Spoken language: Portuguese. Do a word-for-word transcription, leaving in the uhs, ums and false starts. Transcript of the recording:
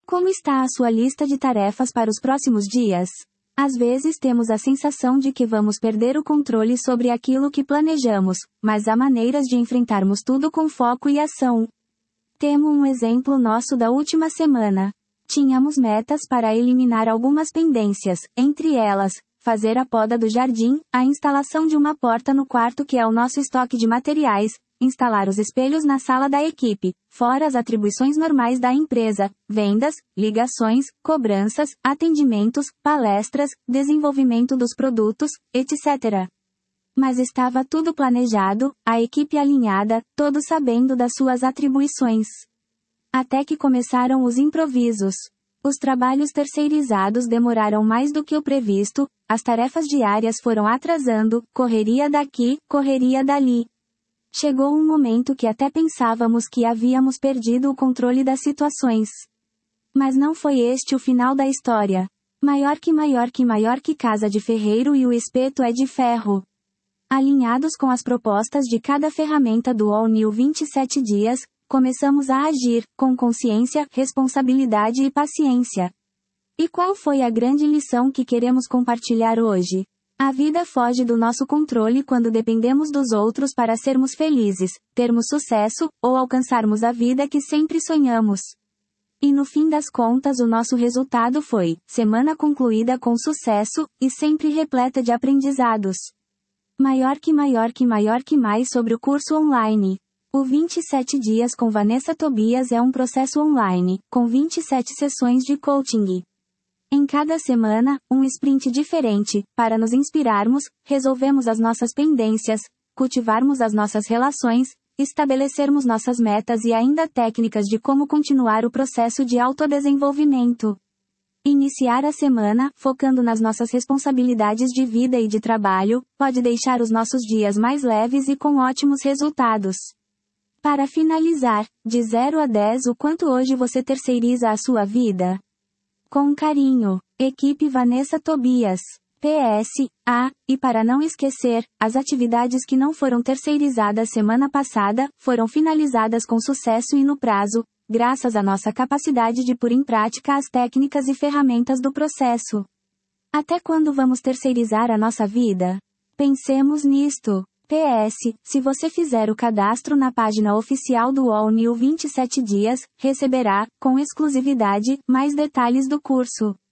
Como está a sua lista de tarefas para os próximos dias? Às vezes temos a sensação de que vamos perder o controle sobre aquilo que planejamos, mas há maneiras de enfrentarmos tudo com foco e ação. Temos um exemplo nosso da última semana. Tínhamos metas para eliminar algumas pendências, entre elas, fazer a poda do jardim, a instalação de uma porta no quarto que é o nosso estoque de materiais, instalar os espelhos na sala da equipe, fora as atribuições normais da empresa, vendas, ligações, cobranças, atendimentos, palestras, desenvolvimento dos produtos, etcétera. Mas estava tudo planejado, a equipe alinhada, todos sabendo das suas atribuições. Até que começaram os improvisos. Os trabalhos terceirizados demoraram mais do que o previsto, as tarefas diárias foram atrasando, correria daqui, correria dali. Chegou um momento que até pensávamos que havíamos perdido o controle das situações. Mas não foi este o final da história. Maior que maior que maior que casa de ferreiro e o espeto é de ferro. Alinhados com as propostas de cada ferramenta do All New vinte e sete dias, começamos a agir, com consciência, responsabilidade e paciência. E qual foi a grande lição que queremos compartilhar hoje? A vida foge do nosso controle quando dependemos dos outros para sermos felizes, termos sucesso, ou alcançarmos a vida que sempre sonhamos. E no fim das contas o nosso resultado foi, semana concluída com sucesso, e sempre repleta de aprendizados. Maior que maior que maior que mais sobre o curso online. O vinte e sete dias com Vanessa Tobias é um processo online, com vinte e sete sessões de coaching. Em cada semana, um sprint diferente, para nos inspirarmos, resolvermos as nossas pendências, cultivarmos as nossas relações, estabelecermos nossas metas e ainda técnicas de como continuar o processo de autodesenvolvimento. Iniciar a semana, focando nas nossas responsabilidades de vida e de trabalho, pode deixar os nossos dias mais leves e com ótimos resultados. Para finalizar, de zero a dez o quanto hoje você terceiriza a sua vida? Com carinho, equipe Vanessa Tobias. P S. Ah, e para não esquecer, as atividades que não foram terceirizadas semana passada, foram finalizadas com sucesso e no prazo, graças à nossa capacidade de pôr em prática as técnicas e ferramentas do processo. Até quando vamos terceirizar a nossa vida? Pensemos nisto. P S. Se você fizer o cadastro na página oficial do All New vinte e sete dias, receberá, com exclusividade, mais detalhes do curso.